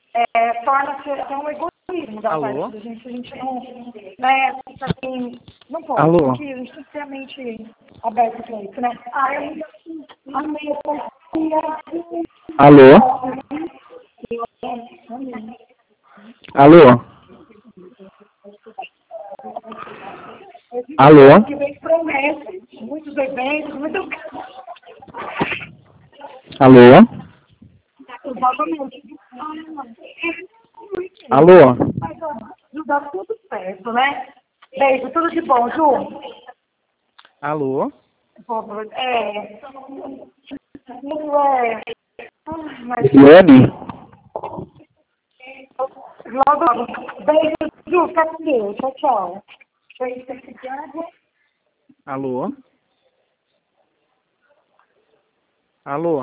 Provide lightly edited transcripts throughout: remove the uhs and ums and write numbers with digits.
torna-se até um egoísmo da parte da gente, a gente não, né, assim, não pode, Alô? porque a gente tem que ter a mente aberta para isso, né? Alô? Alô? Alô? Que vem promete muitos eventos, muito. Alô? Alô? Ju, dá tudo certo, né? Beijo, tudo de bom, Ju. Alô? Eliane? Logo. Beijo, Ju, fica com Deus. Tchau, tchau. Alô? Alô?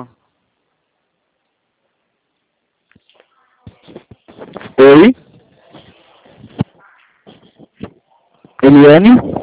Oi? Eliane?